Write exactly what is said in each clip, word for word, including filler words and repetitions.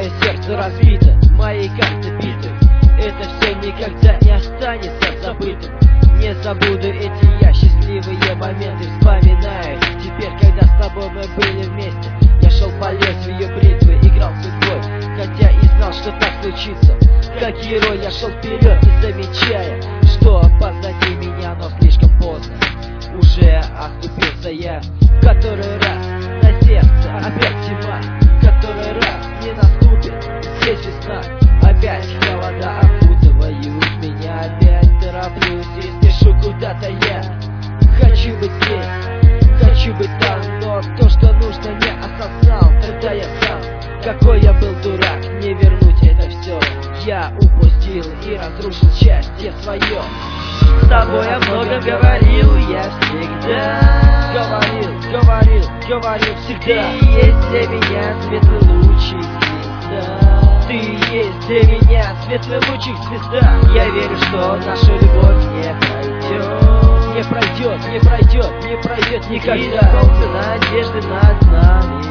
Мое сердце разбито, мои карты биты. Это все никогда не останется забытым. Не забуду эти я счастливые моменты, вспоминаю теперь, когда с тобой мы были вместе. Я шел по лезвию бритвы, играл судьбой, хотя и знал, что так случится. Как герой я шел вперед, не замечая, что позади меня, но слишком поздно. Уже оступился я в который раз, на сердце опять зима. В который раз не наступит здесь весна. Опять холода окутывают меня, опять тороплюсь и спешу куда-то я. Хочу быть здесь, хочу быть там, но то, что нужно, не осознал. Тогда я сам, какой я был дурак, не вернуть это все. Я упустил и разрушил счастье свое. С тобой я много говорил, я всегда говорил, говорил, говорил всегда. Ты есть для меня светлый лучик звезда. Ты есть для меня светлый лучик звезда. Я верю, что наша любовь не пройдет, не пройдет, не пройдет, не пройдет никогда. И солнце надежды над нами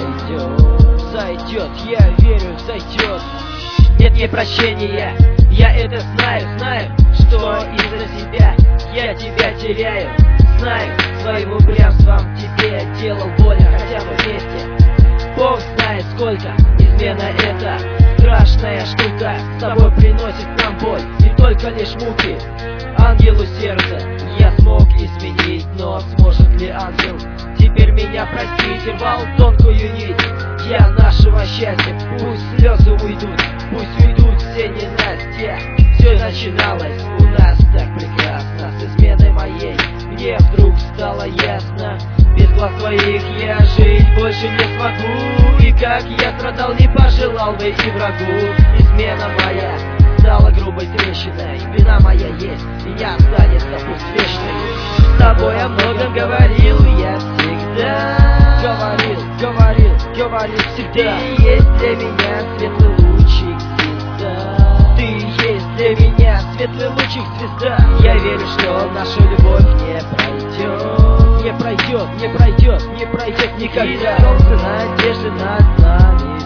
зайдет, зайдет, я верю, зайдет. Нет мне прощения, я это знаю, знаю, что из-за тебя я тебя теряю. Знаю, своим упрямством тебе делал больно, хотя бы вместе. Бог знает сколько, измена это страшная штука. С тобой приносит нам боль и только лишь муки. Ангелу сердца я смог изменить, но сможет ли ангел теперь меня простить? Рвал тонкую нить я нашего счастья. Пусть слезы уйдут, пусть уйдут все ненастья. Все начиналось у нас так прекрасно. С изменой моей мне вдруг стало ясно: без глаз твоих я жить больше не смогу. И как я страдал, не пожелал бы и врагу. Измена моя стала грубой трещиной. Вина моя есть, и я останется пусть вечной. С тобой о многом говорил я всегда. Говорил, говорил, говорил всегда. Ты есть для меня светлый лучик звезда. Ты есть для меня светлый лучик звезда. Я верю, что наша любовь не пройдет, не пройдет, не пройдет, не пройдет никогда. И солнце надежды над нами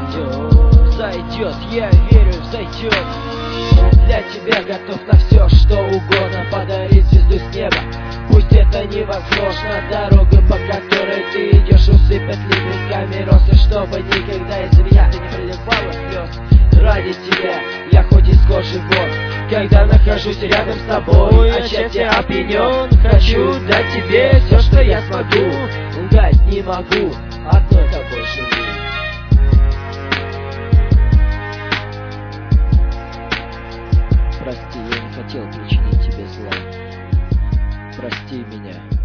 зайдет, зайдет, я верю, зайдет. Для тебя готов на все, что угодно, подарить звезду с неба. Пусть это невозможно, дорога, по которой ты идешь, усыпать лепестками росы, чтобы никогда из-за меня ты не проливала слез. Ради тебя я хоть из кожи вон, когда нахожусь рядом с тобой, отчасти опьянен. Хочу дать тебе все, что я смогу, лгать не могу, одной тобой живу. Прости, я не хотел причинить тебе зла. Прости меня.